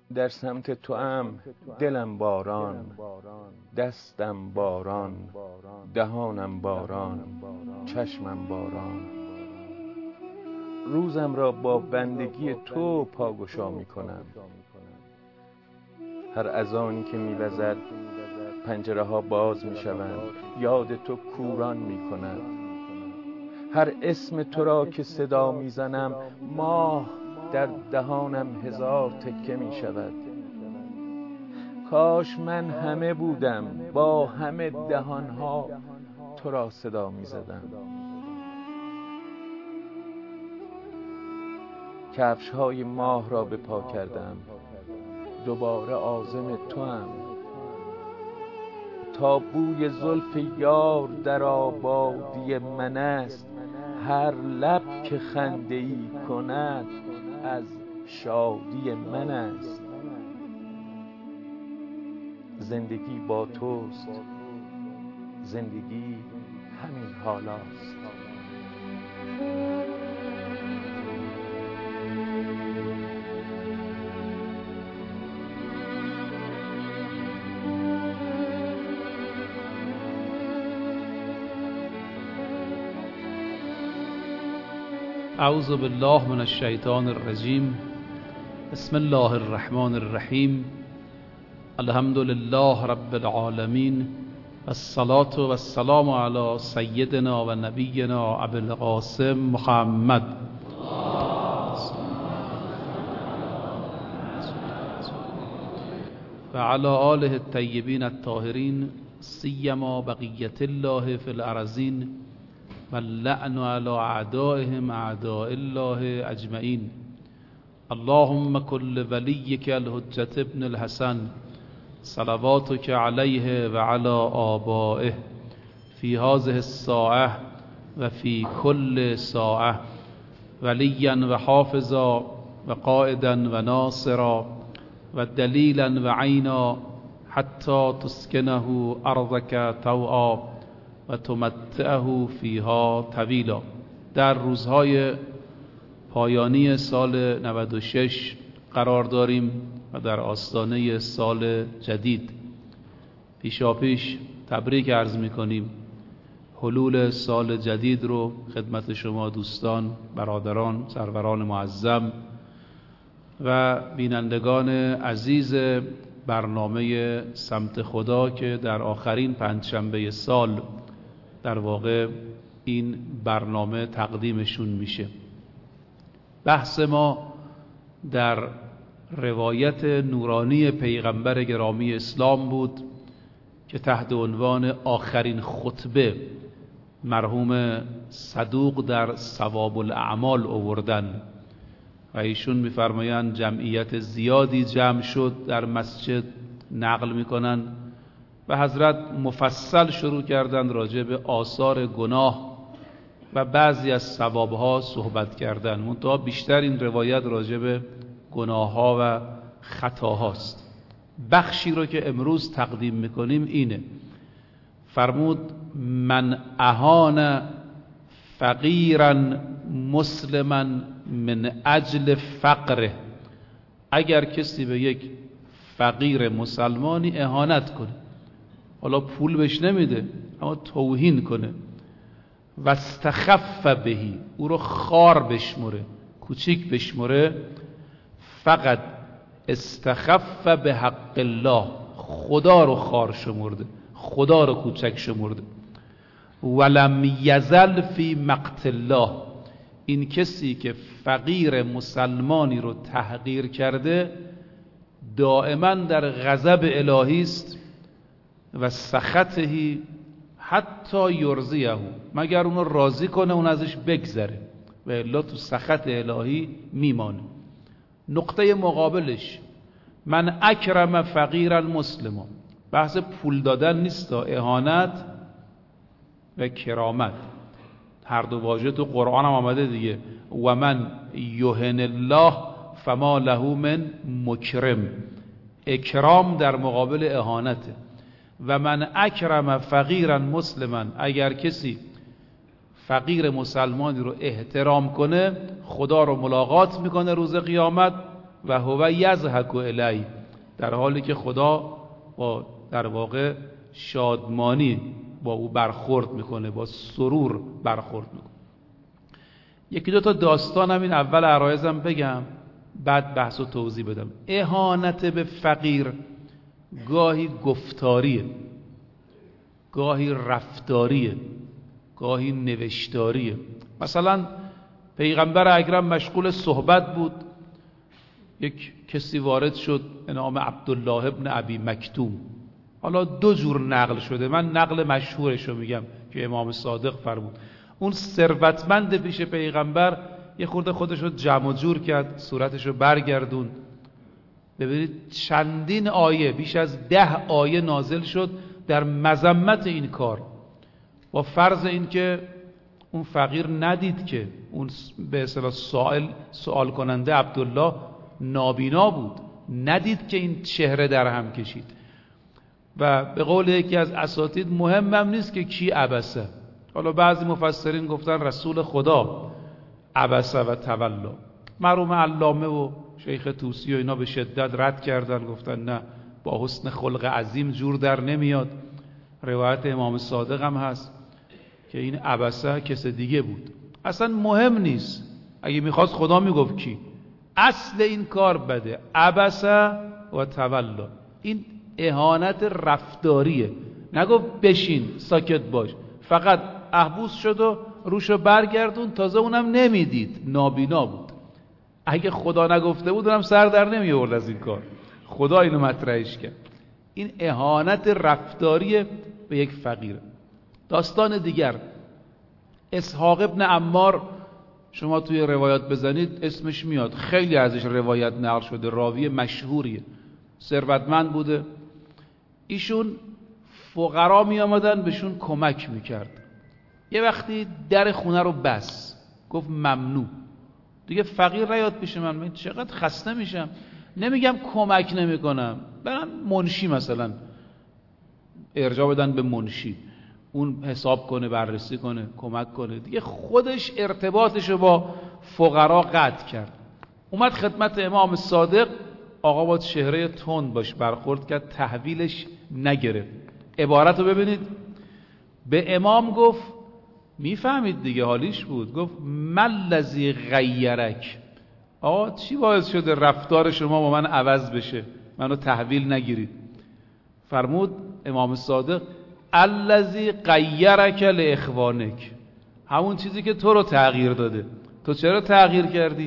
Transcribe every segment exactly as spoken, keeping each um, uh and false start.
در سمت تو ام دلم باران، دستم باران، دهانم باران، چشمم باران. روزم را با بندگی تو پاگشا می کنم. هر اذانی که می وزد پنجره ها باز می شوند، یاد تو کوران می کند. هر اسم تو را که صدا می زنم، ماه در دهانم هزار تکه می شود. کاش من همه بودم، با همه دهانها تو را صدا می زدم. کفش های ماه را به پا کردم، دوباره عازم تو ام. تا بوی زلف یار در آبادی من است، هر لب که خنده ای کند از شادی من است. زندگی با توست، زندگی همین حالاست. اعوذ بالله من الشیطان الرجیم. بسم الله الرحمن الرحیم. الحمد لله رب العالمین، والصلاة والسلام علی سیدنا و نبینا ابی القاسم محمد و علی آله الطیبین الطاهرین، سیما بقیة الله فی الارضین، واللعن على اعدائهم اعداء الله اجمعین. اللهم كل وليك الحجة ابن الحسن صلواتك عليه وعلى آبائه في هذه الساعة وفي كل ساعة، وليا وحافظا وقائدا وناصرا ودليلا وعينا، حتى تسكنه أرضك طوعا و تمتعه فیها طویلا. در روزهای پایانی سال نود و شش قرار داریم و در آستانه سال جدید. پیشاپیش تبریک عرض می‌کنیم حلول سال جدید رو خدمت شما دوستان، برادران، سروران معظم و بینندگان عزیز برنامه سمت خدا که در آخرین پنجشنبه سال در واقع این برنامه تقدیمشون میشه. بحث ما در روایت نورانی پیغمبر گرامی اسلام بود که تحت عنوان آخرین خطبه مرحوم صدوق در ثواب الاعمال آوردن و ایشون میفرمایند جمعیت زیادی جمع شد در مسجد، نقل میکنن و حضرت مفصل شروع کردند راجع به آثار گناه و بعضی از ثوابها صحبت کردن. منتها بیشتر این روایت راجع به گناهها و خطاهاست. بخشی رو که امروز تقدیم میکنیم اینه. فرمود من اهان فقیرا مسلما من اجل فقره. اگر کسی به یک فقیر مسلمانی اهانت کنه، حالا پول بهش نمیده اما توهین کنه، و استخف بهی، او رو خار بشمره، کوچیک بشمره، فقط استخف به حق الله، خدا رو خار شمرده، خدا رو کوچک شمرده. ولم یزل فی مقت الله، این کسی که فقیر مسلمانی رو تحقیر کرده دائما در غضب الهی است و سخطهی حتی یرضیه، مگر اونو راضی کنه اون ازش بگذره و الا تو سخط الهی میمانه. نقطه مقابلش من اکرم فقیرا مسلما، بحث پول دادن نیست، اهانت و کرامت. هر دو واژه تو قرآن هم آمده دیگه. و من یهن الله فما له من مکرم، اکرام در مقابل اهانته. و من اکرم فقیرا مسلما، اگر کسی فقیر مسلمانی رو احترام کنه خدا رو ملاقات میکنه روز قیامت و هو یضحک الی، در حالی که خدا با در واقع شادمانی با او برخورد میکنه، با سرور برخورد میکنه. یکی دو تا داستان هم این اول عرایزم بگم، بعد بحث و توضیح بدم. اهانت به فقیر گاهی گفتاریه، گاهی رفتاریه، گاهی نوشتاریه. مثلا پیغمبر اکرم مشغول صحبت بود، یک کسی وارد شد به نام عبدالله ابن ابی مکتوم. حالا دو جور نقل شده، من نقل مشهورش رو میگم که امام صادق فرمود. اون ثروتمند پیش پیغمبر یه خورده خودش رو جمع و جور کرد، صورتش رو برگردون. ببینید چندین آیه، بیش از ده آیه نازل شد در مذمت این کار، با فرض این که اون فقیر ندید که اون به اصطلاح سوال سوال کننده عبدالله نابینا بود، ندید که این چهره در هم کشید. و به قول یکی از اساتید مهمم نیست که کی عبسه. حالا بعضی مفسرین گفتن رسول خدا عبسه و تولا. مرحوم علامه و شیخ طوسی و اینا به شدت رد کردن، گفتن نه، با حسن خلق عظیم جور در نمیاد. روایت امام صادق هم هست که این عبسه کس دیگه بود. اصلا مهم نیست، اگه میخواست خدا میگفت کی. اصل این کار بده، عبسه و تولا. این اهانت رفتاریه. نگفت بشین ساکت باش، فقط احبوس شد و روشو برگردون، تازه اونم نمیدید، نابینا بود. اگه خدا نگفته بود اونم سر در نمی آورد از این کار، خدا اینو مطرحش کرد. این اهانت رفتاریه به یک فقیر. داستان دیگر، اسحاق ابن عمار، شما توی روایات بزنید اسمش میاد، خیلی ازش روایت نقل شده، راوی مشهوریه، ثروتمند بوده. ایشون فقرا می آمدن بهشون کمک میکرد. یه وقتی در خونه رو بس، گفت ممنوع دیگه فقیر نیاد پیش من، من چقدر خسته میشم، نمیگم کمک نمیکنم، برم منشی مثلا ارجاع بدن به منشی، اون حساب کنه، بررسی کنه، کمک کنه. دیگه خودش ارتباطشو با فقرا قطع کرد. اومد خدمت امام صادق، آقا با چهره تند باش برخورد کرد، تحویلش نگرفت. عبارت رو ببینید، به امام گفت، میفهمید دیگه حالیش بود، گفت ملذی غیرک، آقا چی باعث شده رفتار شما با من عوض بشه، منو تحویل نگیرید؟ فرمود امام صادق الذی غیرک لاخوانک، همون چیزی که تو رو تغییر داده، تو چرا تغییر کردی؟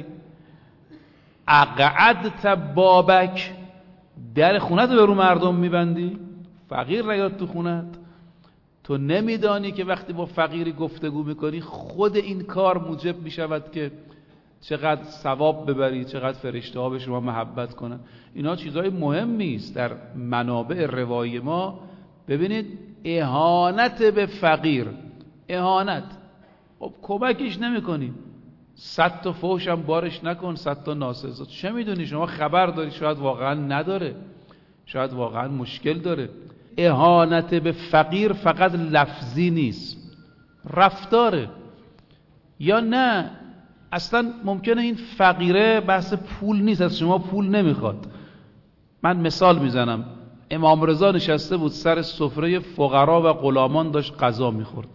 اقعدت بابک، در خونت رو به رو مردم میبندی، فقیر نیاد تو خونت. تو نمیدانی که وقتی با فقیری گفتگو میکنی خود این کار موجب میشود که چقدر ثواب ببری، چقدر فرشته ها به شما محبت کنن. اینا چیزای مهمی است در منابع روایی ما. ببینید اهانت به فقیر، اهانت، خب کمکش نمیکنی، صد تا فوش هم بارش نکن، صد تا ناسزا، چه میدونی، شما خبر داری شاید واقعا نداره، شاید واقعا مشکل داره. اهانت به فقیر فقط لفظی نیست، رفتاره. یا نه اصلا ممکنه این فقیره بحث پول نیست، از شما پول نمیخواد. من مثال میزنم، امام رضا نشسته بود سر سفره فقرا و غلامان، داشت غذا میخورد.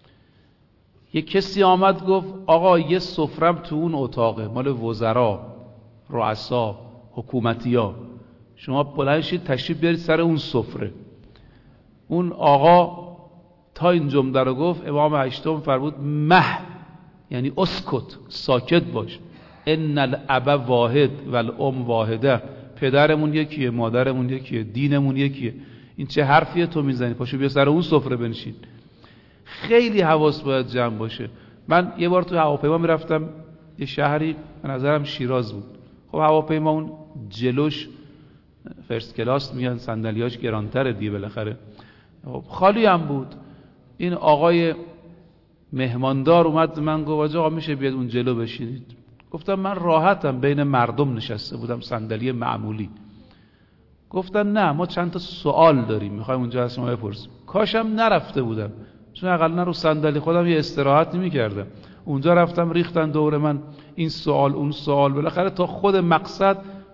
یک کسی آمد گفت آقا یه سفرم تو اون اتاقه، مال وزرا، رؤسا، حکومتیا، شما بلند شید تشریف بیارید سر اون سفره. اون آقا تا این جمله رو گفت، امام هشتم فرمود مه، یعنی اسکت، ساکت باش، ان الاب واحد و الام واحده، پدرمون یکیه، مادرمون یکیه، دینمون یکیه، این چه حرفیه تو میزنی؟ پاشو بیا سر اون سفره بنشین. خیلی حواس باید جمع باشه. من یه بار تو هواپیما میرفتم یه شهری، به نظرم شیراز بود. خب هواپیما اون جلوش فرست کلاس میگن، صندلیاش گرانتره دیگه بالاخره، خالی هم بود. این آقای مهماندار اومد من گفت آقا میشه بیاد اون جلو بشینید؟ گفتم من راحتم، بین مردم نشسته بودم، صندلی معمولی. گفتن نه ما چند تا سوال داریم میخوایم اونجا از شما بپرسیم. کاشم نرفته بودم، چون اقلا رو صندلی خودم یه استراحت نمی‌کردم. اونجا رفتم ریختن دور من این سوال اون سوال، بالاخره تا خود مقصد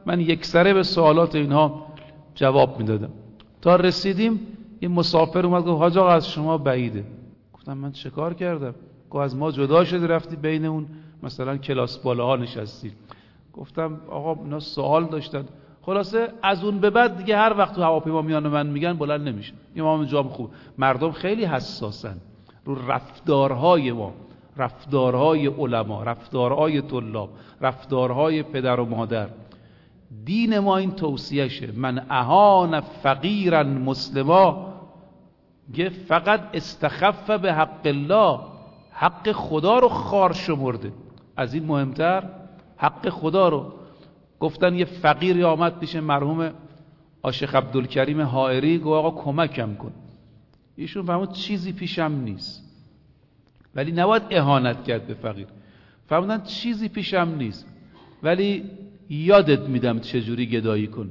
من یک سره به سوالات اینها جواب میدادم تا رسیدیم یه مسافر اومد گفت حاج آقا از شما بعیده. گفتم من چه کار کردم؟ گفت از ما جدا شدی رفتی بین اون مثلا کلاس بالاها نشستی. گفتم آقا اینا سوال داشتن. خلاصه از اون به بعد دیگه هر وقت تو هواپیما میان من میگن بلند نمیشه. امام جام خوب. مردم خیلی حساسن رو رفتارهای ما، رفتارهای علما، رفتارهای طلاب، رفتارهای پدر و مادر. دین ما این توصیهشه، من اهان فقیرا مسلما، گه فقط استخف به حق الله، حق خدا رو خار شمرده. از این مهمتر حق خدا رو. گفتن یه فقیری آمد پیش مرحوم آشیخ عبدالکریم حائری، گفت آقا کمکم کن. ایشون فرمود چیزی پیشم نیست، ولی نباید اهانت کرد به فقیر. فرمودن چیزی پیشم نیست ولی یادت میدم چجوری گدایی کن.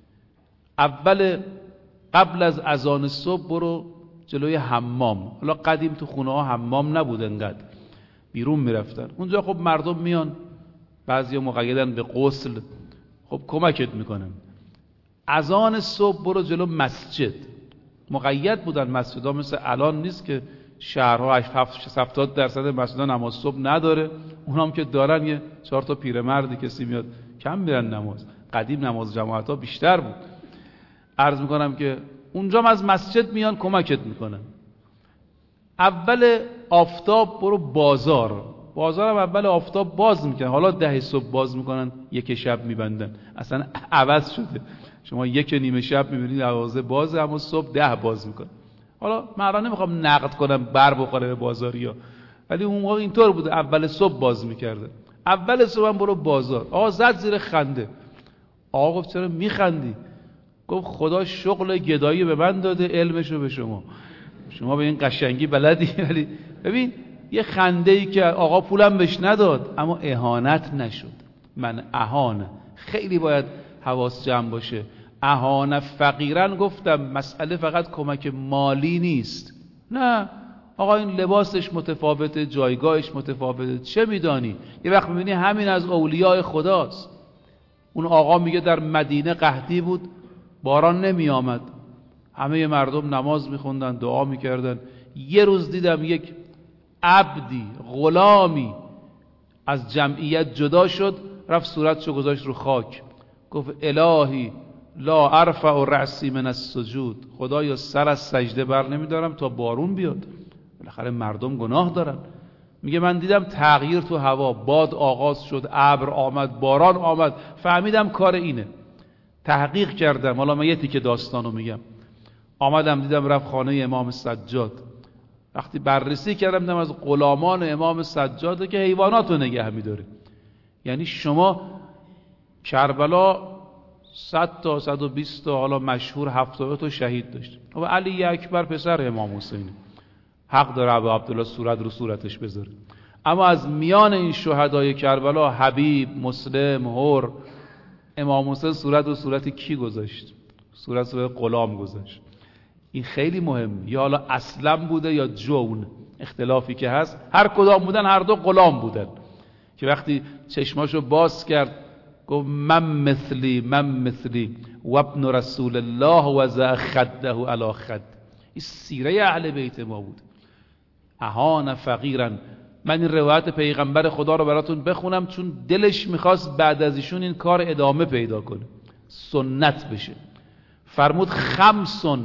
اول قبل از اذان صبح برو جلوی حمام. حالا قدیم تو خونه ها حمام نبود انقدر، بیرون میرفتن. اونجا خب مردم میان، بعضی مقیدن به غسل، خب کمکت میکنن. اذان صبح برو جلو مسجد. مقید بودن مسجدها، مثل الان نیست که شهرها هفتاد درصد مسجدها نماز صبح نداره. اونام که دارن یه چهار تا پیرمردی کسی میاد کم میرن نماز. قدیم نماز جماعت ها بیشتر بود. عرض میکنم که اونجا از مسجد میان کمکت میکنن. اول آفتاب برو بازار. بازار هم اول آفتاب باز میکنن. حالا ده صبح باز میکنن، یک شب میبندن. اصلا عوض شده. شما یک نیمه شب میبینید دوازده بازه، اما صبح ده باز میکنن. حالا من نمیخوام نقد کنم بر بخوره به بازاریا، ولی اون موقع اینطور بوده، اول صبح باز میکردن. اول صبح هم برو بازار. آقا زد زیر خنده. آقا گفت چرا میخندی؟ گفت خدا شغل گدایی به من داده، علمشو به شما. شما به این قشنگی بلدی. ولی ببین یه خنده ای که آقا پولم بهش نداد اما اهانت نشد. من اهانه. خیلی باید حواس جمع باشه. اهانه فقیرن گفتم مسئله فقط کمک مالی نیست. نه آقا این لباسش متفاوته، جایگاهش متفاوته، چه میدانی؟ یه وقت میبینی همین از اولیاء خداست. اون آقا میگه در مدینه قحطی بود، باران نمی آمد، همه مردم نماز میخوندن، دعا میکردن. یه روز دیدم یک عبدی، غلامی از جمعیت جدا شد، رفت صورتشو گذاشت رو خاک، گفت الهی لا ارفع رأسی من السجود، خدایا سر از سجده بر نمیدارم تا بارون بیاد. بالاخره مردم گناه دارن. میگه من دیدم تغییر تو هوا، باد آغاز شد، ابر آمد، باران آمد، فهمیدم کار اینه. تحقیق کردم. حالا من یه تیکه داستانو میگم. آمدم دیدم رفت خانه امام سجاد. وقتی بررسی کردم دیدم از غلامان امام سجاده که حیواناتو نگه میداره. یعنی شما کربلا صد تا صد و بیست تا حالا مشهور هفتاد تا شهید داشت و علی اکبر پسر امام حسین حق داره ابو عبدالله صورت رو صورتش بذاره. اما از میان این شهدای کربلا حبیب، مسلم، هور، امام حسین صورت رو صورت کی گذاشت؟ صورت رو غلام گذاشت. این خیلی مهم. یا حالا اسلم بوده یا جون، اختلافی که هست، هر کدام بودن هر دو غلام بودن که وقتی چشماشو باز کرد گفت من مثلی من مثلی و ابن رسول الله و ذا خده علی خد. این سیره اهل بیت ما بود. اهان فقیرن. من این روایت پیغمبر خدا رو براتون بخونم چون دلش میخواست بعد از ایشون این کار ادامه پیدا کنه، سنت بشه. فرمود خمسون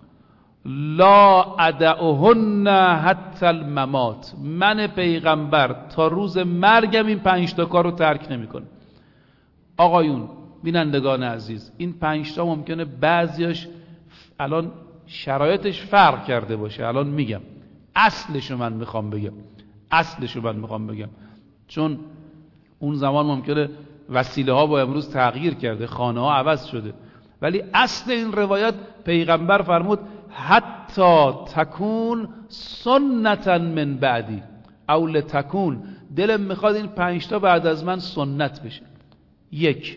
لا ادعهن حتی الممات. من پیغمبر تا روز مرگم این پنج تا کار رو ترک نمیکنم. آقایون، بینندگان عزیز، این پنج تا ممکنه بعضیاش الان شرایطش فرق کرده باشه. الان میگم اصلشو من میخوام بگم اصلشو من میخوام بگم چون اون زمان ممکنه وسیله ها با امروز تغییر کرده، خانه ها عوض شده، ولی اصل این روایت پیغمبر فرمود حتی تکون سنتا من بعدی او لتکون. دلم میخواد این پنج تا بعد از من سنت بشه. یک،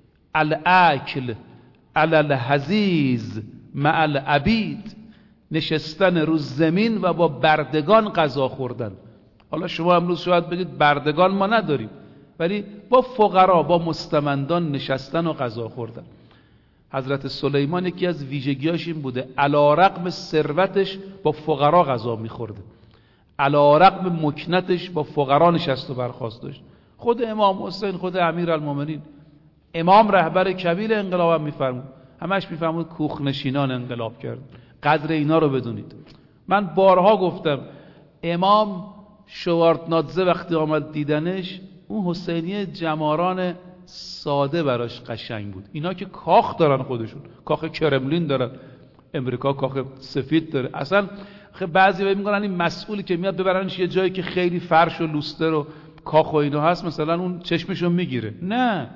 الاکل علی الحزیز مع العبید. نشستن رو زمین و با بردگان غذا خوردن. حالا شما امروز شاید بگید بردگان ما نداریم، ولی با فقرا، با مستمندان نشستن و غذا خوردن. حضرت سلیمان یکی از ویژگیاش این بوده، علی رغم ثروتش با فقرا غذا میخورده، علی رغم مکنتش با فقرا نشست و برخاست داشت. خود امام حسین، خود امیرالمومنین، امام رهبر کبیر انقلاب هم میفرمود، همش میفرمود کوخنشینان انقلاب کرد. قدر اینا رو بدونید. من بارها گفتم امام شوارتنادزه وقتی آمد دیدنش، اون حسینی جماران ساده براش قشنگ بود. اینا که کاخ دارن، خودشون کاخ کرملین دارن، امریکا کاخ سفید داره. اصلا بعضی وقت میگن این مسئولی که میاد ببرنش یه جایی که خیلی فرش و لوستر و کاخ و اینا هست، مثلا اون چشمشو میگیره. نه،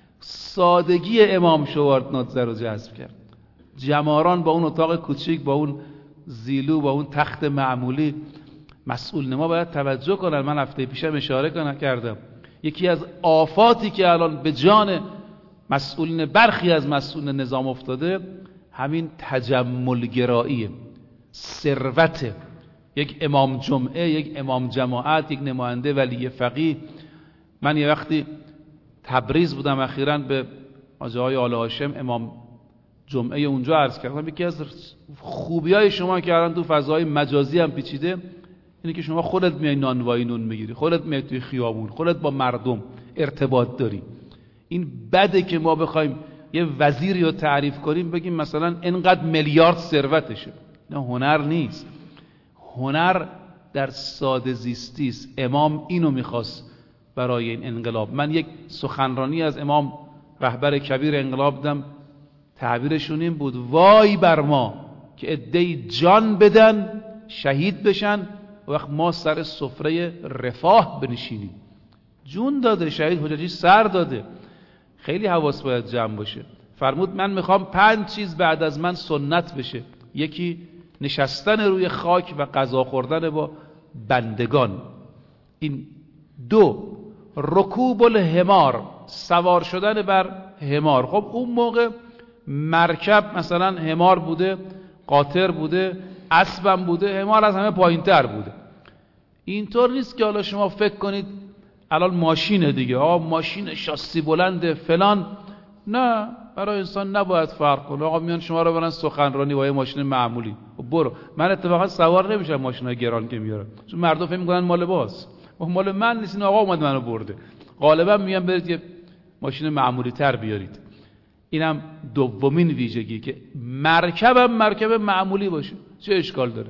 سادگی امام شوارتنادزه رو جذب کرد. جماران با اون اتاق کوچیک، با اون زیلو، با اون تخت معمولی. مسئول نما باید توجه کنن. من هفته پیشم اشاره کنم کردم یکی از آفاتی که الان به جان مسئولین، برخی از مسئولین نظام افتاده، همین تجملگراییه، ثروت. یک امام جمعه، یک امام جماعت، یک نماینده ولی فقیه. من یه وقتی تبریز بودم اخیراً، به حاجی آقای آل هاشم امام جمعه اونجا عرض کردم یکی از خوبیای شما که الان تو فضای مجازی هم پیچیده اینه که شما خودت میای نانوایی نون میگیری، خودت میای توی خیابون، خودت با مردم ارتباط داری. این بده که ما بخوایم یه وزیری رو تعریف کنیم بگیم مثلا اینقدر میلیارد ثروتشه. نه، هنر نیست. هنر در ساده زیستی است. امام اینو میخواست برای این انقلاب. من یک سخنرانی از امام رهبر کبیر انقلاب دیدم، تعبیرشون این بود: وای بر ما که عده‌ای جان بدن شهید بشن وقت ما سر سفره رفاه بنشینیم. جون داده شهید حجاجی، سر داده. خیلی حواس باید جمع باشه. فرمود من میخوام پنج چیز بعد از من سنت بشه. یکی نشستن روی خاک و غذا خوردن با بندگان. این دو، رکوب الحمار، سوار شدن بر حمار. خب اون موقع مرکب مثلا حمار بوده، قاطر بوده، اسبم بوده، حمار از همه پایینتر بوده. اینطور نیست که حالا شما فکر کنید الان ماشینه دیگه، آقا ماشین شاسی بلنده فلان. نه، برای انسان نباید فرق کنه. آقا میان شما رو برن سخنرانی با یه ماشین معمولی، برو. من اتفاقا سوار نمیشم ماشینای گران که میارن، چون مردم فکر میکنن مال باز، مال من نیست، این آقا اومد منو برده. غالبا میگن برید یه ماشین معمولی تر بیارید. اینم دومین ویژگی که مرکبم مرکب معمولی باشه. چه اشکال داره؟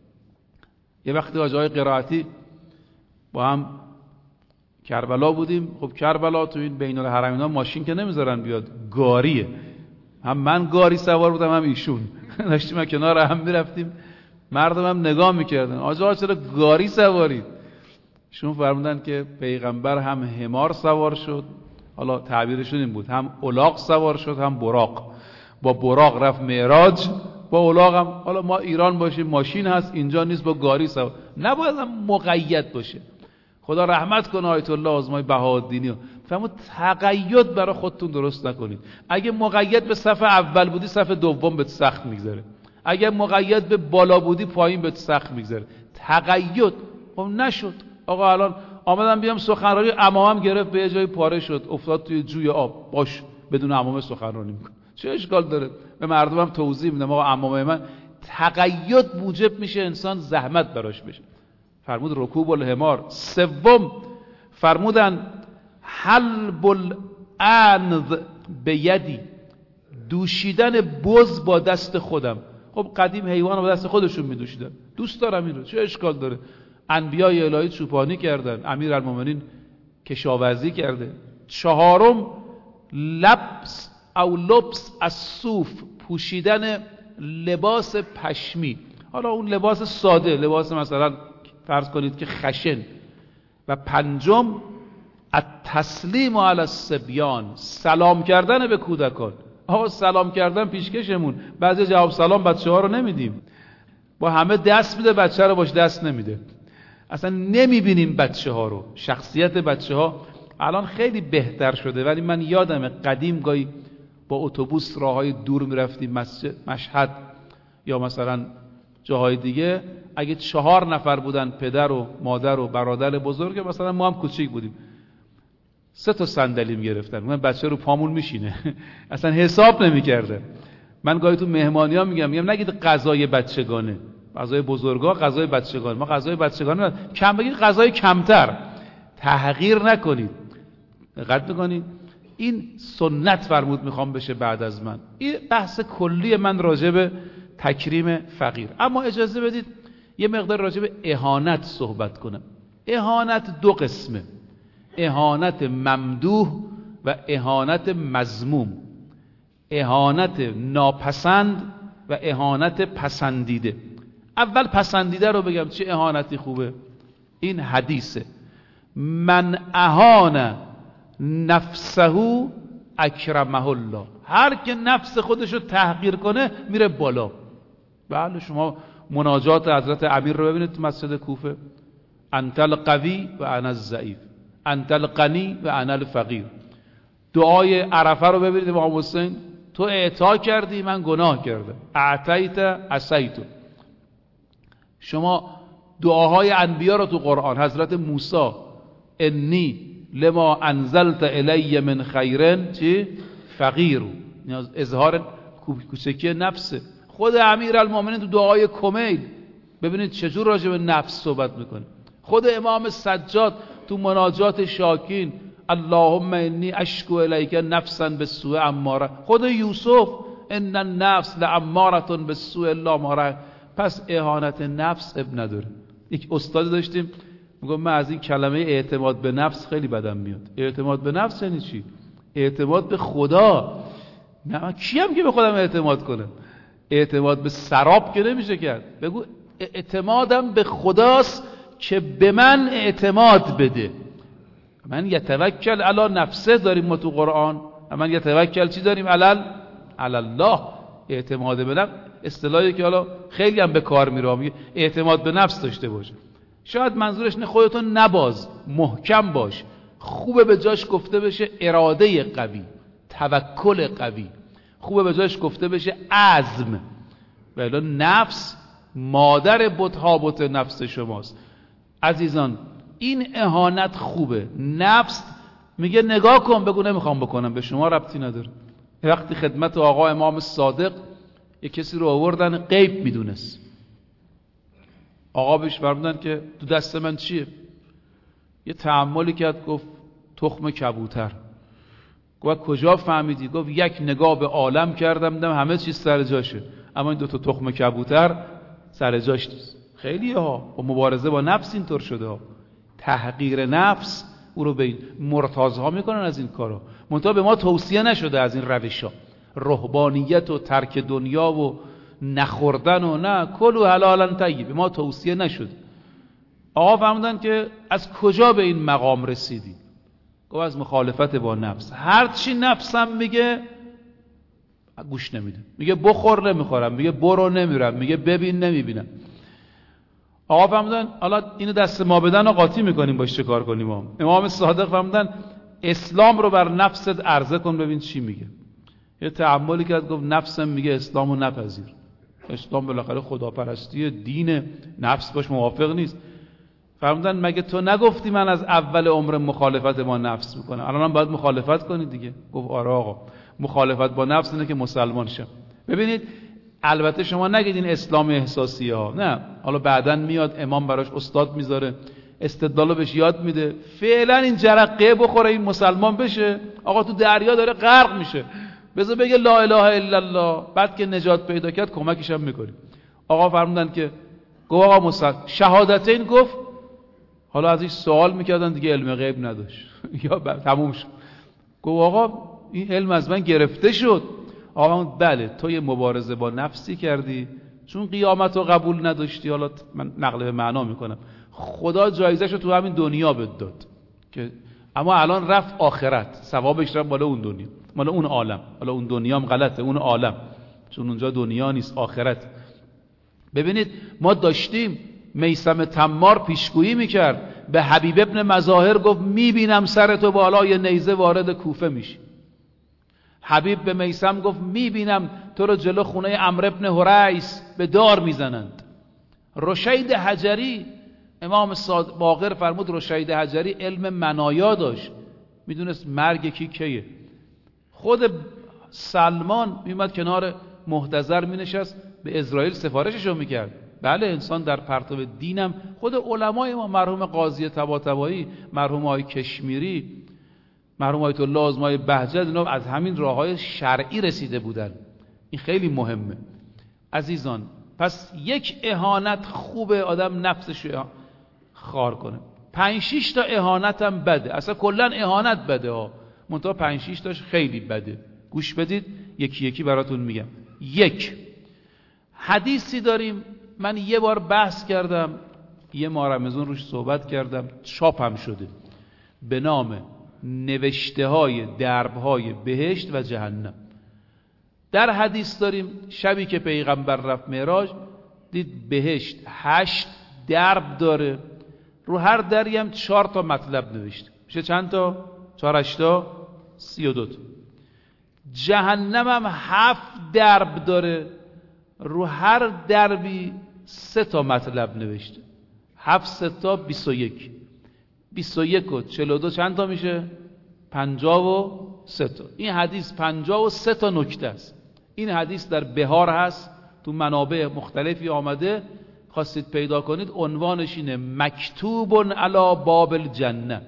یه وقتی آقای قرائتی با هم کربلا بودیم. خب کربلا تو این بین الحرمین ماشین که نمیذارن بیاد، گاریه. هم من گاری سوار بودم هم ایشون. داشتیم کنار هم میرفتیم، مردم هم نگاه میکردن آقا چرا گاری سوارید؟ شون فرمودن که پیغمبر هم حمار سوار شد، حالا تعبیرشون این بود، هم الاغ سوار شد هم براق. با براق رفت معراج، با الاغ هم، حالا ما ایران باشیم ماشین هست اینجا نیست، با گاری سوار. نباید هم مقید باشه. خدا رحمت کنه آیت الله آزمای بهاءالدینی، فرمود تقید برای خودتون درست نکنید. اگه مقید به صف اول بودی صف دوم بهت سخت میگذره، اگه مقید به بالا بودی پایین بهت سخت میگذره. تقید خب نشد. آقا الان آمدم بیام سخنرانی، عمامم گرفت به جای پاره شد، افتاد توی جوی آب. باش، بدون عمامه سخنرانی میکنه، چه اشکال داره؟ به مردمم توضیح میدم آقا عمامه من. تقید موجب میشه انسان زحمت براش بشه. فرمود رکوب الحمار. سوم فرمودن حلب العنز به یدی، دوشیدن بز با دست خودم. خب قدیم حیوان با دست خودشون میدوشیدن، دوست دارم این رو، چه اشکال داره؟ انبیای الهی چوپانی کردن، امیرالمومنین کشاورزی کرده. چهارم لبس او لبس از صوف، پوشیدن لباس پشمی. حالا اون لباس ساده، لباس مثلا فرض کنید که خشن. و پنجم التسلیم علی الصبیان، سلام کردن به کودکان. آقا سلام کردن پیشکشمون، بعضی جواب سلام بچه ها رو نمیدیم، با همه دست میده، بچه رو باش دست نمیده. اصلا نمیبینیم بچه ها رو. شخصیت بچه ها الان خیلی بهتر شده، ولی من یادمه قدیم گاهی با اتوبوس راههای دور میرفتیم، مشهد یا مثلا جاهای دیگه، اگه چهار نفر بودن، پدر و مادر و برادر بزرگ، مثلا ما هم کوچیک بودیم، سه تا صندلی میگرفتن، من بچه رو پامون میشینه اصلا حساب نمیکرده. من گاهی تو مهمانی ها میگم میگم نگید غذای بچگانه، غذای بزرگا غذای بچگانه، ما غذای بچگانه کم بگید، غذای کمتر، تحقیر نکنید. دقت میکنید؟ این سنت فرمود میخوام بشه بعد از من. این بحث کلی من راجع به تکریم فقیر. اما اجازه بدید یه مقدار راجع به اهانت صحبت کنم. اهانت دو قسمه، اهانت ممدوح و اهانت مذموم. اهانت ناپسند و اهانت پسندیده. اول پسندیده رو بگم چه اهانتی خوبه. این حدیثه: من اهان نفسه اکرمه الله. هر که نفس خودش رو تحقیر کنه میره بالا. بله شما مناجات حضرت امیر رو ببینید تو مسجد کوفه: انت القوی و انا الضعیف، انت الغنی و انا الفقیر. دعای عرفه رو ببینید امام حسین: تو اعطا کردی من گناه کردم، اعطیت عصیت. شما دعاهای انبیا رو تو قرآن، حضرت موسی: انی لما انزلت الی من خیرن چی؟ فقیر. اظهار کوچکی نفسه. خود امیرالمومنین تو دعای کمیل ببینید چجور راجع به نفس صحبت میکنه. خود امام سجاد تو مناجات شاکین: اللهم انی اشکو الیک نفسا بالسوء اماره. خود یوسف: ان النفس لاماره بالسوء الا ما رحم. پس اهانت نفس اب نداره. یک استاد داشتیم میگم من از این کلمه اعتماد به نفس خیلی بدم میاد. اعتماد به نفس یعنی چی؟ اعتماد به خدا. نه من کیم که به خودم اعتماد کنم؟ اعتماد به سراب که نمیشه کرد. بگو اعتمادم به خداست که به من اعتماد بده. من یتوکل علی نفسه داریم ما تو قرآن. من یتوکل چی داریم؟ علل علی الله. اعتماد به نفس اصطلاحی که حالا خیلی هم به کار میره، میگه اعتماد به نفس داشته باشه. شاید منظورش نه خودتون نباز، محکم باش. خوبه به جاش گفته بشه اراده قوی، توکل قوی. خوبه به جاش گفته بشه عزم. ولی نفس مادر بت‌ها بت نفس شماست. عزیزان این اهانت خوبه. نفس میگه نگاه کن، بگو نمیخوام بکنم، به شما ربطی نداره. وقتی خدمت آقا امام صادق یک کسی رو آوردن غیب میدونست، آقا بهش فرمودن که تو دست من چیه؟ یه تأملی کرد گفت تخم کبوتر. گفت کجا فهمیدی؟ گفت یک نگاه به عالم کردم دیدم همه چیز سر جاشه، اما این دو تا تخم کبوتر سر جاش نیست. خیلی ها با مبارزه با نفس اینطور شده ها. تحقیر نفس او رو به این مرتازها میکنن از این کارا. منتها به ما توصیه نشده از این روشا، رهبانیت و ترک دنیا و نخوردن و نه کلوا حلالا طیب، به ما توصیه نشده. آقا فرمودن که از کجا به این مقام رسیدی؟ گفت از مخالفت با نفس. هر چی نفسم میگه گوش نمیده. میگه بخور نمیخورم، میگه برو نمیرم، میگه ببین نمیبینم. آقا فرمودن حالا اینو دست ما بدن و قاطی میکنیم باش چه کار کنیم؟ ما امام صادق فرمودن اسلام رو بر نفست عرضه کن ببین چی میگه. یه تأملی کرد گفت نفسم میگه اسلامو نپذیر. اسلام بالاخره خداپرستی دین، نفس باش موافق نیست. فرمودن مگه تو نگفتی من از اول عمر مخالفت با نفس میکنم، الانم باید مخالفت کنی دیگه؟ گفت آره آقا، مخالفت با نفس اینه که مسلمان شم. ببینید البته شما نگید این اسلام احساسی ها، نه، حالا بعدن میاد امام براش استاد میذاره، استدلالو بهش یاد میده. فعلا این جرقه بخوره این مسلمان بشه، آقا تو دریا داره غرق میشه، بذار بگه لا اله الا الله، بعد که نجات پیدا کرد کمکش هم میکنیم. آقا فرمودن که گفت آقا مسلم شهادتین، گفت حالا ازش سوال میکردن دیگه علم غیب نداشت یا تموم شد. گفت آقا این علم از من گرفته شد. آقا بله تو یه مبارزه با نفسی کردی چون قیامت رو قبول نداشتی. حالا من نقل به معنا میکنم، خدا جایزش رو تو همین دنیا بهت داد که اما الان رفت آخرت، ثوابش رفت بالا اون دنیا، بالا اون عالم. حالا اون دنیا هم غلطه، اون عالم، چون اونجا دنیا نیست آخرت. ببینید ما داشتیم میثم تمار پیشگویی میکرد، به حبیب ابن مظاهر گفت میبینم سر تو بالای نیزه وارد کوفه میشی. حبیب به میثم گفت میبینم تو رو جلو خونه عمرو ابن حریث به دار میزنند. رشید حجری، امام باقر فرمود رشید حجری علم منایا داشت، میدونست مرگ کی کیه. خود سلمان میومد کنار محتضر مینشست به اسرائیل سفارششو میکرد. بله انسان در پرتو دینم، خود علمای ما، مرحوم قاضی طباطبایی، مرحوم آقای کشمیری، مرحوم آیت الله آزمای بهجت، اینا از همین راههای شرعی رسیده بودن. این خیلی مهمه عزیزان. پس یک اهانت خوبه آدم نفسشو خار کنه. پنج شش تا اهانت هم بده، اصلا کلا اهانت بده ها، منتها پنج شش تاش خیلی بده. گوش بدید یکی یکی براتون میگم. یک، حدیثی داریم، من یه بار بحث کردم، یه ماه رمضان روش صحبت کردم، چاپ هم شده، به نام نوشته های درب های بهشت و جهنم. در حدیث داریم شبی که پیغمبر رفت معراج دید بهشت هشت درب داره، رو هر دری هم چهار تا مطلب نوشته. میشه چند تا؟ چهار هشتا سی و دو تا. جهنم هم هفت درب داره، رو هر دربی سه تا مطلب نوشته. هفت سه تا بیست و یک، بیست و یک و چهل و دو چند تا میشه؟ پنجاه و سه تا. این حدیث پنجاه و سه تا نکته است. این حدیث در بهار هست، تو منابع مختلفی آمده، خواستید پیدا کنید. عنوانش اینه مکتوب علی باب الجنه،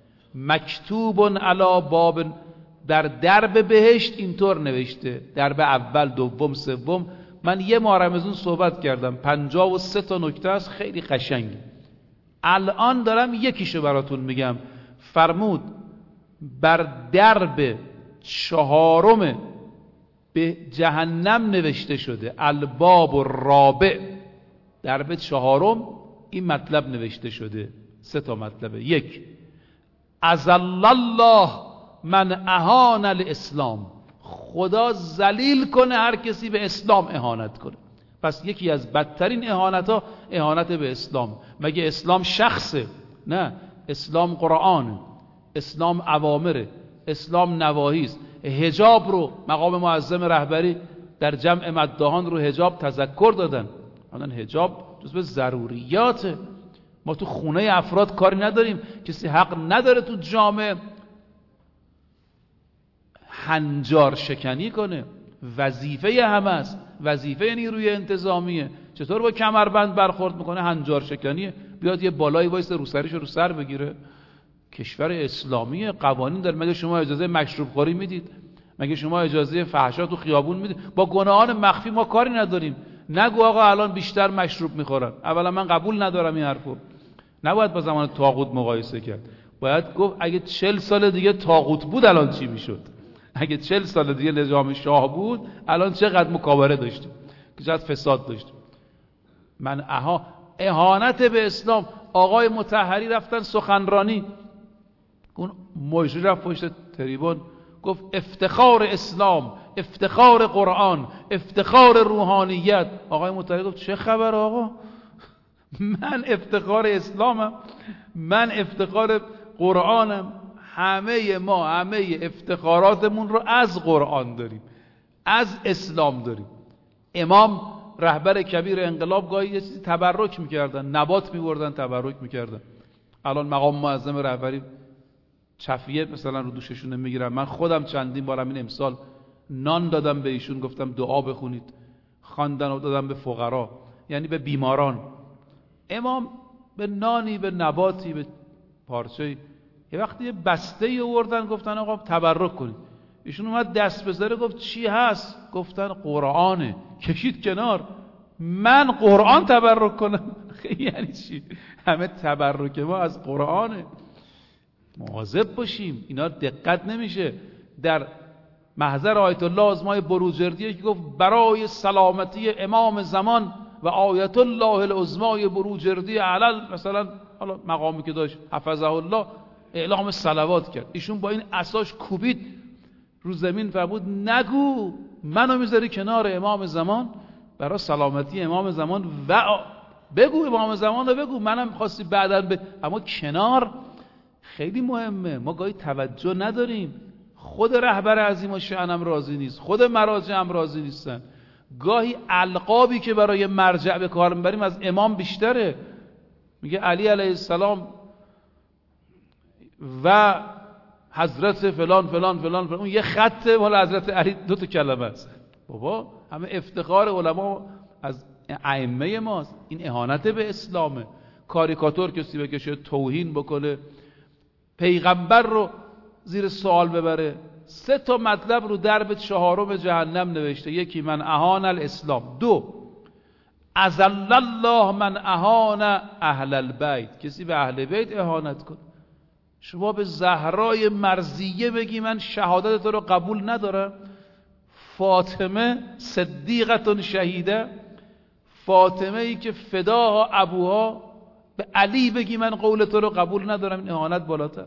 مکتوب علی باب، در درب بهشت اینطور نوشته، درب اول دوم سوم. من یه ماه رمضان صحبت کردم، پنجاه و سه تا نکته است، خیلی قشنگه. الان دارم یکیشو براتون میگم. فرمود بر درب چهارم به جهنم نوشته شده، الباب الرابع، درب چهارم این مطلب نوشته شده. سه تا مطلبه. یک، اذل الله من اهان الاسلام، خدا ذلیل کنه هر کسی به اسلام اهانت کنه. پس یکی از بدترین اهانت ها اهانت به اسلام. مگه اسلام شخصه؟ نه، اسلام قرآن، اسلام اوامره، اسلام نواهیست. حجاب رو مقام معظم رهبری در جمع مداحان رو حجاب تذکر دادن. الان حجاب جزو ضروریاته. ما تو خونه افراد کاری نداریم، کسی حق نداره تو جامعه هنجار شکنی کنه. وظیفه همه است، وظیفه نیروی انتظامیه. چطور با کمربند برخورد میکنه؟ هنجار شکنیه. بیاد یه بالایی وایسه رو سرش رو سر بگیره. کشور اسلامیه، قوانین داره. مگه شما اجازه مشروب خوری میدید؟ مگه شما اجازه فحشا تو خیابون میدید؟ با گناهان مخفی ما کاری نداریم. نگو آقا الان بیشتر مشروب میخورن. اولا من قبول ندارم این حرفو. نباید با زمان طاغوت مقایسه کرد. باید گفت اگه چهل سال دیگه طاغوت بود الان چی میشد؟ اگه چهل سال دیگه نظام شاه بود الان چقدر مکابره داشتیم، چقدر فساد داشتیم. من اها اهانت به اسلام. آقای مطهری رفتن سخنرانی، اون مجری رفت پشت تریبون گفت افتخار اسلام، افتخار قرآن، افتخار روحانیت. آقای مطهری گفت چه خبر آقا؟ من افتخار اسلامم، من افتخار قرآنم. همه ما همه افتخاراتمون رو از قرآن داریم، از اسلام داریم. امام رهبر کبیر انقلاب گاهی یه چیزی تبرک میکردن، نبات میبردن تبرک میکردن. الان مقام معظم رهبری چفیه مثلا رو دوششون نمیگیرن. من خودم چندین بارم این امسال نان دادم به ایشون، گفتم دعا بخونید، خواندن و دادم به فقرا، یعنی به بیماران. امام به نانی، به نباتی، به پارچه‌ای، یه وقتی یه بسته آوردن گفتن آقا تبرک کنید. ایشون اومد دست بذاره گفت چی هست؟ گفتن قرآنه. کشید کنار. من قرآن تبرک کنم؟ یعنی چی؟ همه تبرک ما از قرآنه. مواظب باشیم، اینا دقت نمیشه. در محضر آیت الله آزمای بروجردی که گفت برای سلامتی امام زمان و آیت الله العظمای بروجردی علل، مثلا حالا مقامی که داشت حفظه الله، اعلام صلوات کرد. ایشون با این اساش کوبید رو زمین، فرمود نگو منو میذاری کنار امام زمان برای سلامتی امام زمان، و بگو امام زمان رو بگو، منم خواستی بعداً به، اما کنار. خیلی مهمه. ما گاهی توجه نداریم. خود رهبر عظیم و شأنم راضی نیست، خود مراجع هم راضی نیستن. گاهی القابی که برای مرجع به کار میبریم از امام بیشتره. میگه علی علیه السلام و حضرت فلان فلان فلان فلان، اون یه خطه، مال حضرت علی دو تا کلمه است. بابا همه افتخار علما از ائمه ماست. این اهانت به اسلامه. کاریکاتور کسی بکشه، توهین بکنه، پیغمبر رو زیر سوال ببره. سه تا مطلب رو درب چهارم جهنم نوشته. یکی من اهان الاسلام، دو اذل الله من اهان اهل البیت، کسی به اهل بیت اهانت کنه. شما به زهرای مرضیه بگی من شهادت تو رو قبول ندارم، فاطمه صدیقتون شهیده، فاطمه ای که فداها ابوها، به علی بگی من قول تو رو قبول ندارم، این اهانت بالاتر.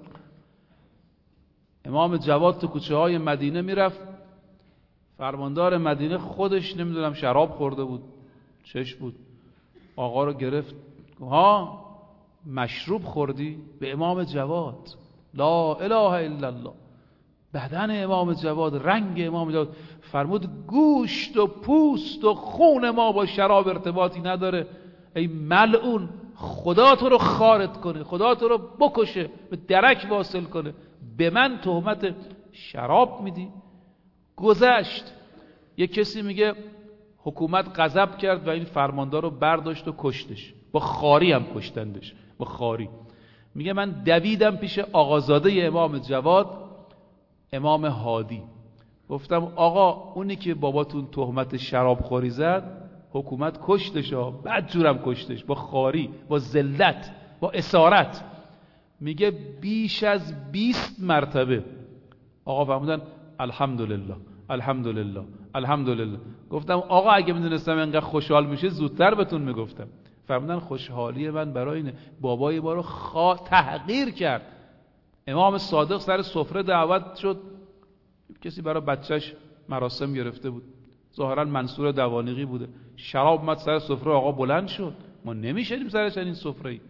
امام جواد تو کوچه های مدینه میرفت، فرماندار مدینه خودش نمیدونم شراب خورده بود چش بود، آقا رو گرفت، ها مشروب خوردی؟ به امام جواد. لا اله الا الله. بدن امام جواد، رنگ امام جواد، فرمود گوشت و پوست و خون ما با شراب ارتباطی نداره. ای ملعون، خدا تو رو خارت کنه، خدا تو رو بکشه، به درک واصل کنه، به من تهمت شراب میدی؟ گذشت. یه کسی میگه حکومت غضب کرد و این فرماندار رو برداشت و کشتش، با خاری هم کشتندش، با خاری. میگه من دویدم پیش آقازاده امام جواد، امام هادی، گفتم آقا اونی که باباتون تهمت شراب خوری زد حکومت کشتش ها، بعد جورم کشتش، با خاری، با ذلت، با اسارت. میگه بیش از بیست مرتبه. آقا فرمودن الحمدلله الحمدلله الحمدلله. گفتم آقا اگه میدونستم اینقدر خوشحال میشه زودتر بهتون میگفتم. فرمودن خوشحالی من برای اینه بابای ما رو خوا... تحقیر کرد. امام صادق سر سفره دعوت شد، کسی برای بچهش مراسم گرفته بود، ظاهرا منصور دوانیقی بوده، شراب اومد سر سفره، آقا بلند شد، ما نمیشدیم سر چنین سفره.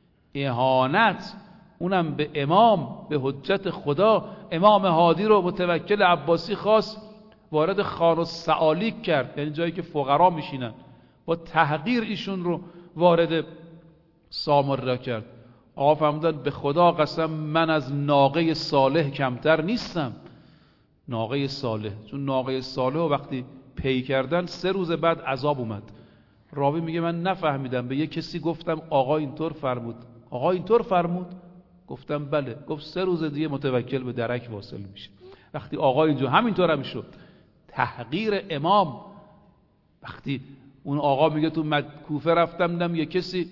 اهانت، اونم به امام، به حجت خدا. امام هادی رو متوکل عباسی خواست وارد خان السعالیک کرد، یعنی جایی که فقرا میشینن، با تحقیر ایشون رو وارد سامره کرد. آقا فرمودن به خدا قسم من از ناقه صالح کمتر نیستم. ناقه صالح، چون ناقه صالح وقتی پی کردن سه روز بعد عذاب اومد. راوی میگه من نفهمیدم، به یه کسی گفتم آقا اینطور فرمود. آقا اینطور فرمود؟ گفتم بله. گفت سه روز دیگه متوکل به درک واصل میشه. وقتی آقا اینجا همینطور هم شد. تحقیر امام. وقتی اون آقا میگه تو کوفه رفتم دیدم یه کسی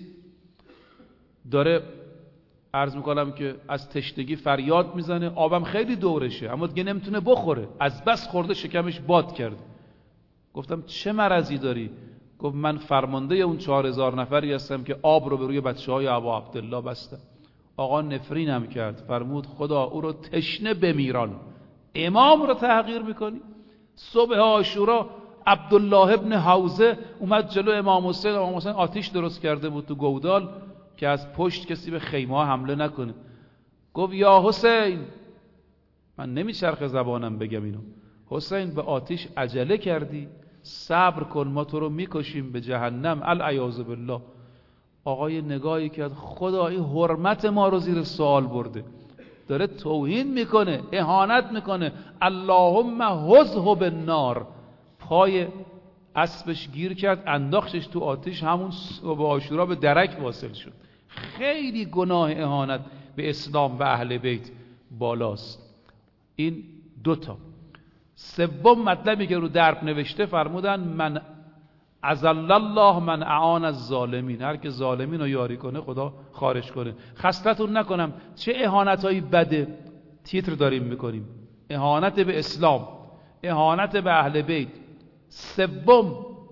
داره، عرض میکنم که از تشنگی فریاد میزنه، آبم خیلی دورشه اما دیگه نمیتونه بخوره، از بس خورده شکمش باد کرده. گفتم چه مرضی داری؟ گفت من فرمانده اون چهار هزار نفری هستم که آب رو به روی بچه های ابا عبدالله بستم. آقا نفرینم کرد، فرمود خدا او رو تشنه بمیران. امام رو تحقیر میکنی؟ صبح عاشورا عبدالله ابن حوزه اومد جلو امام حسین، امام حسین آتیش درست کرده بود تو گودال که از پشت کسی به خیمه ها حمله نکنه. گفت یا حسین، من نمیچرخ زبانم بگم اینو، حسین به آتیش عجله کردی، صبر کن ما تو رو میکشیم به جهنم العیاذ بالله. آقای نگاهی کرد، خدا این حرمت ما رو زیر سوال برده، داره توهین میکنه، اهانت میکنه. اللهم حزه بالنار. پای اسبش گیر کرد، انداختش تو آتیش، همون صبح عاشورا به درک واصل شد. خیلی گناه اهانت به اسلام و اهل بیت بالاست. این دوتا. سوم مطلبی که رو درب نوشته فرمودن من اذل الله من اعان الظالمین، هر که ظالمین رو یاری کنه خدا خارج کنه. خستتون نکنم چه اهانتایی بده تیتر داریم میکنیم، اهانت به اسلام، اهانت به اهل بیت. سوم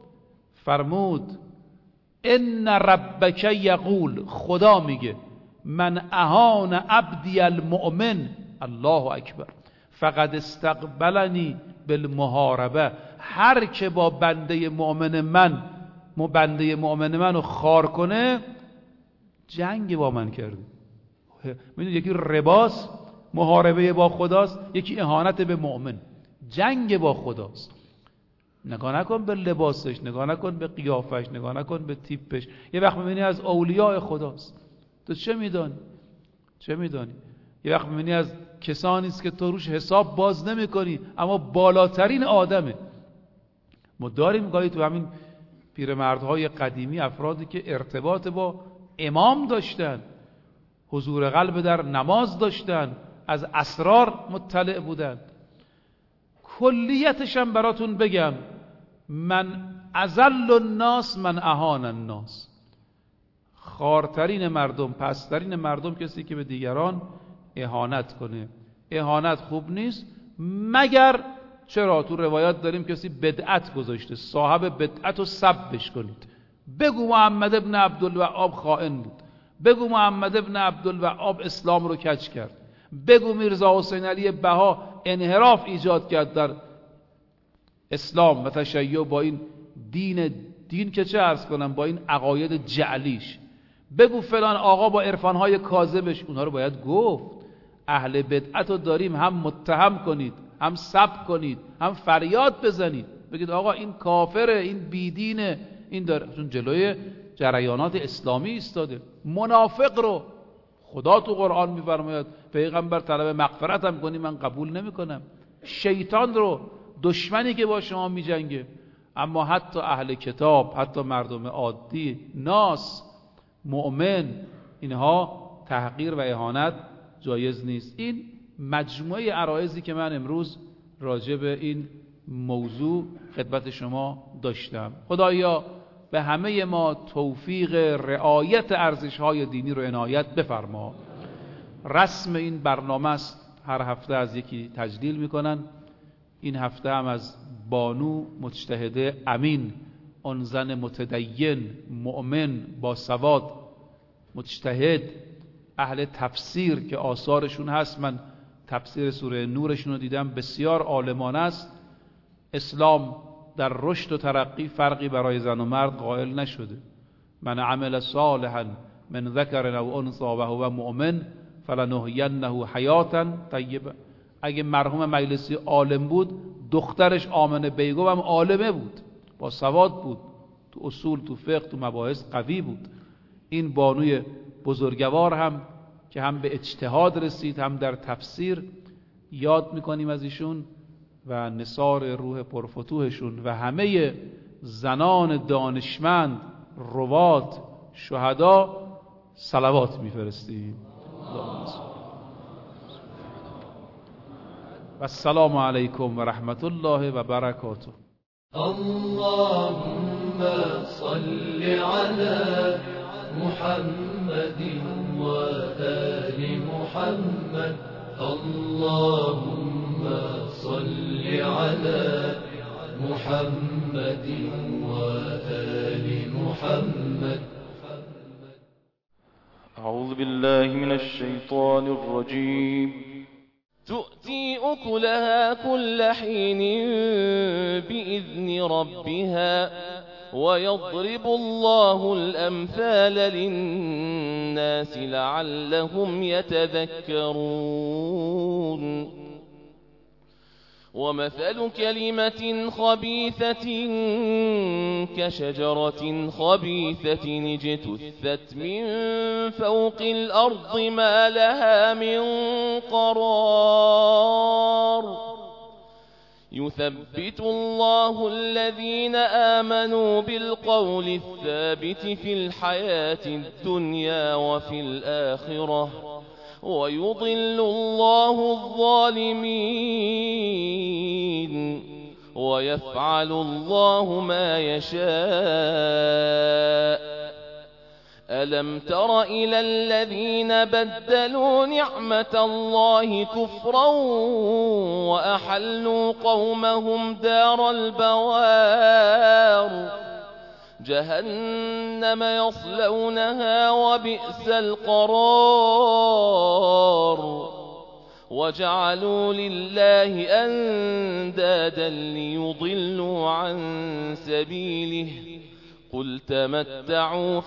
فرمود ان ربک یقول، خدا میگه من اهان عبدی المؤمن الله اکبر فقد استقبلنی بالمحاربه، هر که با بنده مؤمن من مو بنده مؤمن منو خار کنه جنگ با من کرده. میدونید یکی رباس محاربه با خداست، یکی اهانت به مؤمن، جنگ با خداست. نگاه نکن به لباسش، نگاه نکن به قیافش، نگاه نکن به تیپش. یه وقت میبینی از اولیاء خداست، تو چه میدانی؟ چه میدانی؟ یه وقت میبینی از کسانی است که تو روش حساب باز نمی کنی، اما بالاترین آدمه. ما داریم گاهی تو همین پیرمردهای قدیمی افرادی که ارتباط با امام داشتن، حضور قلب در نماز داشتن، از اسرار مطلع بودن. کلیتش هم براتون بگم، من اذل الناس من اهان الناس. خوارترین مردم، پسترین مردم کسی که به دیگران اهانت کنه. اهانت خوب نیست، مگر چرا تو روایات داریم کسی بدعت گذاشته، صاحب بدعت رو سبش کنید. بگو محمد ابن عبدالوهاب خائن بود، بگو محمد ابن عبدالوهاب اسلام رو کج کرد، بگو میرزا حسین علی بها انحراف ایجاد کرد در اسلام و تشیع با این دین دین که چه عرض کنم، با این عقاید جعلیش. بگو فلان آقا با عرفانهای کاذبش. اونها رو باید گفت. اهل بدعت رو داریم هم متهم کنید، هم سب کنید، هم فریاد بزنید، بگید آقا این کافره، این بیدینه، این داره. چون جلوی جریانات اسلامی ایستاده. منافق رو خدا تو قرآن میفرماید پیغمبر طلب مغفرت هم کنی من قبول نمی کنم. شیطان رو، دشمنی که با شما می جنگه. اما حتی اهل کتاب، حتی مردم عادی، ناس، مؤمن، اینها تحقیر و اهانت جایز نیست. این مجموعه عرایضی که من امروز راجع به این موضوع خدمت شما داشتم. خدایا به همه ما توفیق رعایت ارزش‌های دینی رو عنایت بفرما. رسم این برنامه است، هر هفته از یکی تجلیل میکنن. این هفته هم از بانو مجتهده امین، آن زن متدین، مؤمن، با سواد، مجتهد، اهل تفسیر که آثارشون هست. من تفسیر سوره نورشون رو دیدم، بسیار عالمانه است. اسلام در رشد و ترقی فرقی برای زن و مرد قائل نشده. من عمل صالحا من ذکر او انثی و هو مؤمن فلنحینه حیاتا طیبه. اگه مرحوم مجلسی عالم بود، دخترش آمنه بیگم هم عالمه بود، با سواد بود، تو اصول، تو فقه، تو مباحث قوی بود. این بانوی بزرگوار هم که هم به اجتهاد رسید، هم در تفسیر، یاد میکنیم از ایشون و نثار روح پرفتوحشون و همه زنان دانشمند، روات، شهدا صلوات میفرستیم. و السلام علیکم و رحمت الله و برکاته. اللهم صل على محمد و آل محمد. اللهم صل على محمد و آل محمد. أعوذ بالله من الشيطان الرجيم. تؤتي أكلها كل حين بإذن ربها ويضرب الله الأمثال للناس لعلهم يتذكرون. ومثل كلمة خبيثة كشجرة خبيثة اجتثت من فوق الأرض ما لها من قرار. يثبت الله الذين آمنوا بالقول الثابت في الحياة الدنيا وفي الآخرة ويضل الله الظالمين ويفعل الله ما يشاء. ألم تر إلى الذين بدلوا نعمة الله كفرا وأحلوا قومهم دار البوار جهنم يصلونها وبئس القرار. وجعلوا لله أندادا ليضلوا عن سبيله قل تمتعوا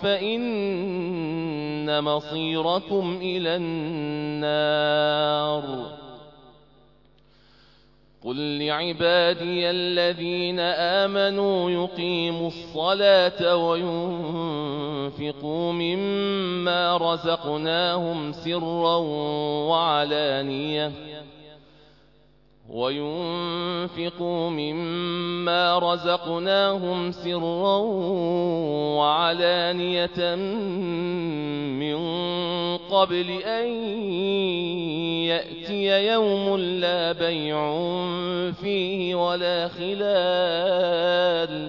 فإن مصيركم إلى النار. قل لعبادي الذين آمنوا يقيموا الصلاة وينفقوا مما رزقناهم سرا وعلانية وينفقوا مما رزقناهم سرا وعلانية من قبل أن يأتي يوم لا بيع فيه ولا خلال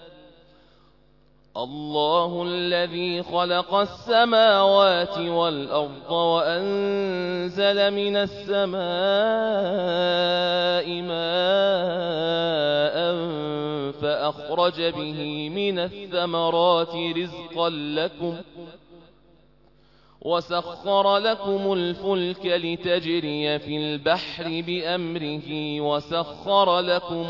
الله الذي خلق السماوات والأرض وأنزل من السماء ماء فأخرج به من الثمرات رزقا لكم وسخر لكم الفلك لتجري في البحر بأمره وسخر لكم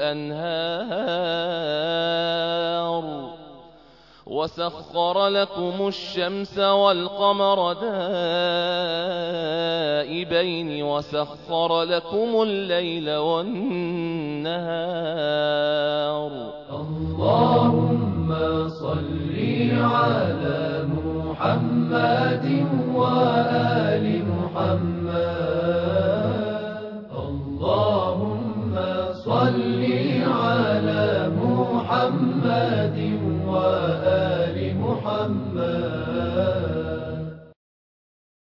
الأنهار وسخر لكم الشمس والقمر دائبين وسخر لكم الليل والنهار اللهم صل على محمد وآل محمد اللهم صل على محمد وآل محمد